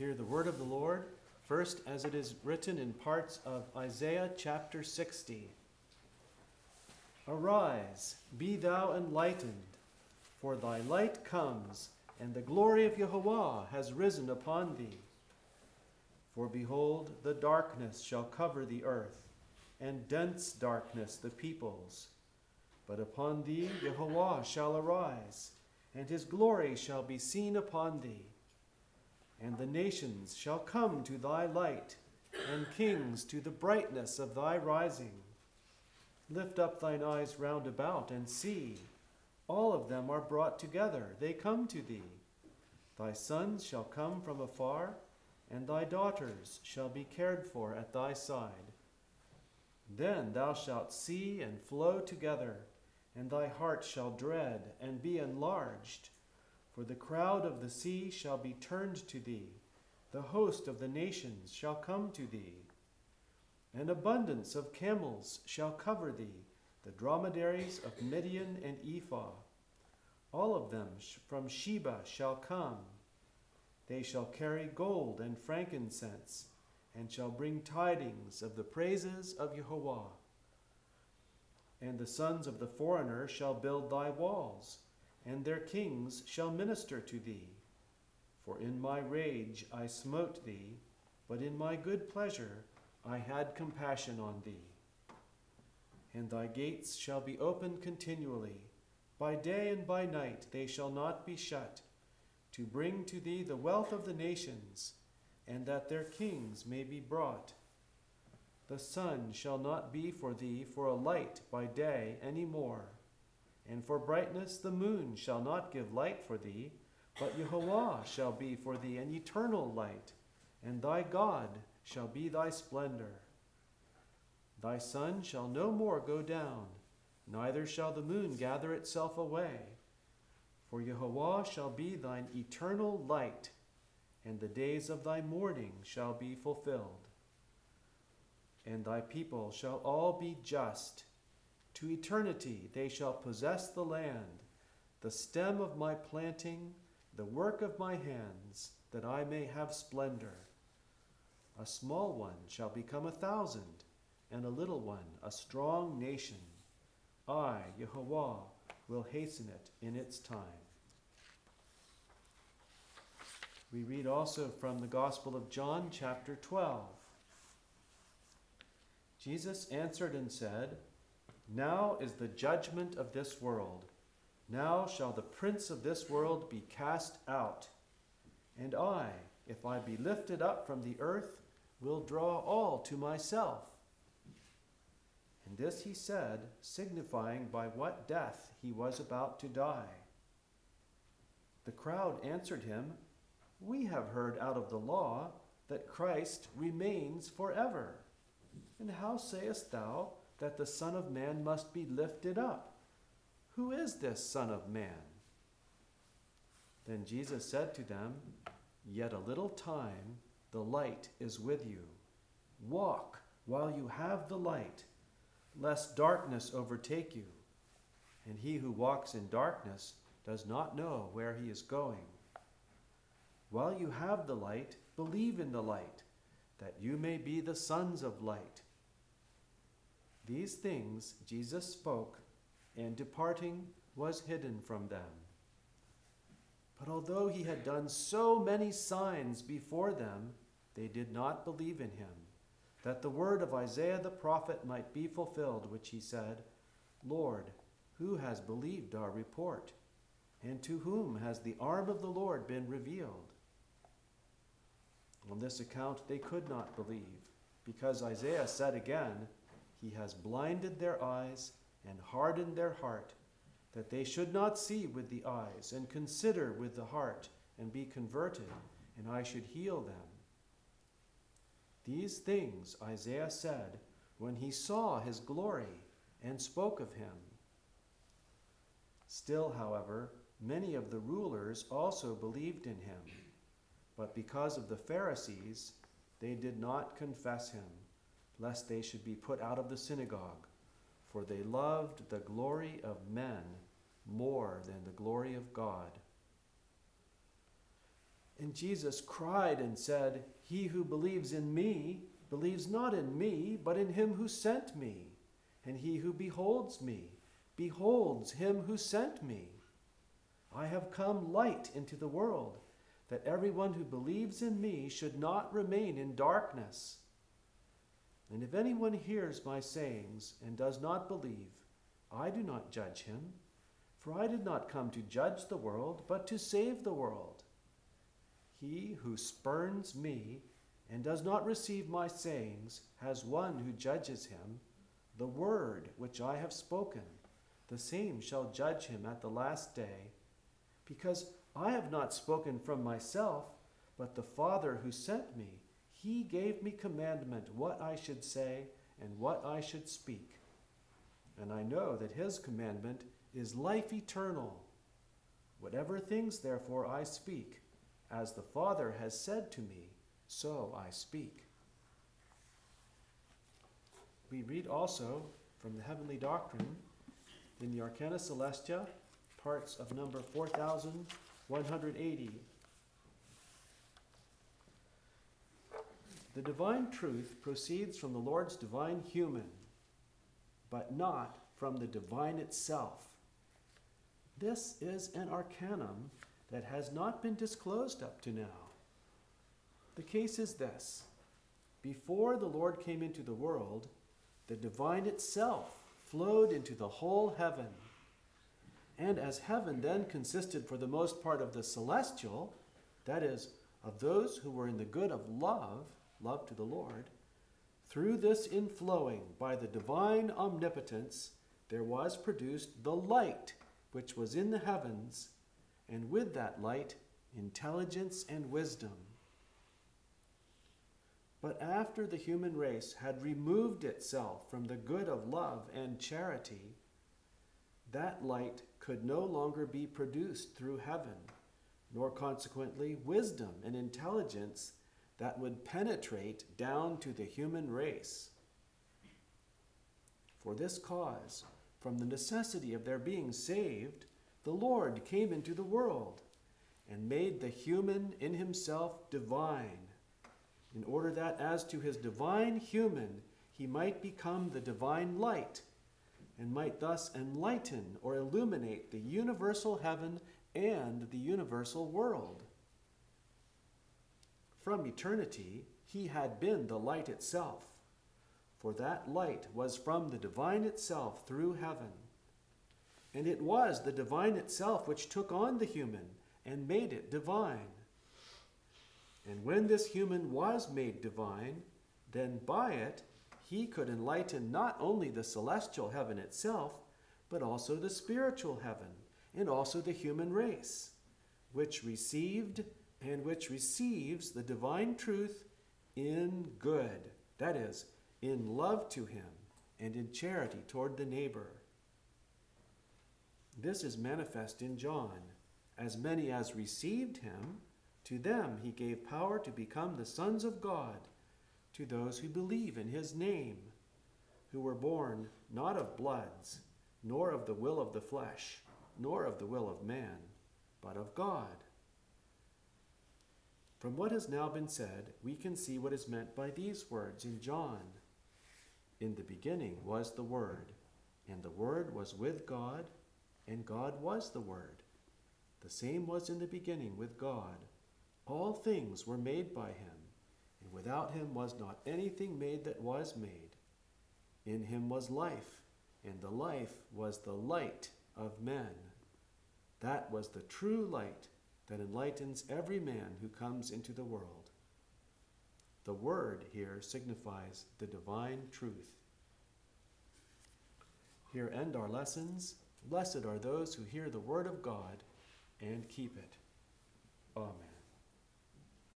Hear the word of the Lord, first as it is written in parts of Isaiah chapter 60. Arise, be thou enlightened, for thy light comes, and the glory of Yahweh has risen upon thee. For behold, the darkness shall cover the earth, and dense darkness the peoples. But upon thee Yahweh shall arise, and his glory shall be seen upon thee. And the nations shall come to thy light, and kings to the brightness of thy rising. Lift up thine eyes round about, and see, all of them are brought together, they come to thee. Thy sons shall come from afar, and thy daughters shall be cared for at thy side. Then thou shalt see and flow together, and thy heart shall dread and be enlarged. For the crowd of the sea shall be turned to thee, the host of the nations shall come to thee. An abundance of camels shall cover thee, the dromedaries of Midian and Ephah. All of them from Sheba shall come. They shall carry gold and frankincense, and shall bring tidings of the praises of Yahweh. And the sons of the foreigner shall build thy walls, and their kings shall minister to thee. For in my rage I smote thee, but in my good pleasure I had compassion on thee. And thy gates shall be open continually, by day and by night they shall not be shut, to bring to thee the wealth of the nations, and that their kings may be brought. The sun shall not be for thee for a light by day any more, and for brightness the moon shall not give light for thee, but Yahweh shall be for thee an eternal light, and thy God shall be thy splendor. Thy sun shall no more go down, neither shall the moon gather itself away, for Yahweh shall be thine eternal light, and the days of thy mourning shall be fulfilled. And thy people shall all be just. To eternity they shall possess the land, the stem of my planting, the work of my hands, that I may have splendor. A small one shall become 1,000, and a little one a strong nation. I, Yahweh, will hasten it in its time. We read also from the Gospel of John, chapter 12. Jesus answered and said, Now is the judgment of this world. Now shall the prince of this world be cast out. And I, if I be lifted up from the earth, will draw all to myself. And this he said, signifying by what death he was about to die. The crowd answered him, We have heard out of the law that Christ remains forever. And how sayest thou that the Son of Man must be lifted up? Who is this Son of Man? Then Jesus said to them, Yet a little time the light is with you. Walk while you have the light, lest darkness overtake you. And he who walks in darkness does not know where he is going. While you have the light, believe in the light, that you may be the sons of light. These things Jesus spoke, and departing was hidden from them. But although he had done so many signs before them, they did not believe in him, that the word of Isaiah the prophet might be fulfilled, which he said, Lord, who has believed our report? And to whom has the arm of the Lord been revealed? On this account they could not believe, because Isaiah said again, He has blinded their eyes and hardened their heart, that they should not see with the eyes and consider with the heart and be converted, and I should heal them. These things Isaiah said when he saw his glory and spoke of him. Still, however, many of the rulers also believed in him, but because of the Pharisees, they did not confess him, lest they should be put out of the synagogue, for they loved the glory of men more than the glory of God. And Jesus cried and said, "He who believes in me believes not in me, but in him who sent me. And he who beholds me beholds him who sent me. I have come light into the world, that everyone who believes in me should not remain in darkness. And if anyone hears my sayings and does not believe, I do not judge him, for I did not come to judge the world, but to save the world. He who spurns me and does not receive my sayings has one who judges him. The word which I have spoken, the same shall judge him at the last day. Because I have not spoken from myself, but the Father who sent me, he gave me commandment what I should say and what I should speak. And I know that his commandment is life eternal. Whatever things, therefore, I speak, as the Father has said to me, so I speak." We read also from the Heavenly Doctrine in the Arcana Celestia, parts of number 4180. The divine truth proceeds from the Lord's divine human, but not from the divine itself. This is an arcanum that has not been disclosed up to now. The case is this: before the Lord came into the world, the divine itself flowed into the whole heaven. And as heaven then consisted for the most part of the celestial, that is, of those who were in the good of love to the Lord, through this inflowing by the divine omnipotence, there was produced the light which was in the heavens, and with that light, intelligence and wisdom. But after the human race had removed itself from the good of love and charity, that light could no longer be produced through heaven, nor consequently wisdom and intelligence that would penetrate down to the human race. For this cause, from the necessity of their being saved, the Lord came into the world and made the human in himself divine, in order that as to his divine human he might become the divine light, and might thus enlighten or illuminate the universal heaven and the universal world. From eternity he had been the light itself, for that light was from the divine itself through heaven. And it was the divine itself which took on the human and made it divine. And when this human was made divine, then by it he could enlighten not only the celestial heaven itself, but also the spiritual heaven, and also the human race, which received and which receives the divine truth in good, that is, in love to him and in charity toward the neighbor. This is manifest in John. As many as received him, to them he gave power to become the sons of God, to those who believe in his name, who were born not of bloods, nor of the will of the flesh, nor of the will of man, but of God. From what has now been said, we can see what is meant by these words in John. In the beginning was the Word, and the Word was with God, and God was the Word. The same was in the beginning with God. All things were made by him, and without him was not anything made that was made. In him was life, and the life was the light of men. That was the true light that enlightens every man who comes into the world. The Word here signifies the divine truth. Here end our lessons. Blessed are those who hear the word of God and keep it. Amen.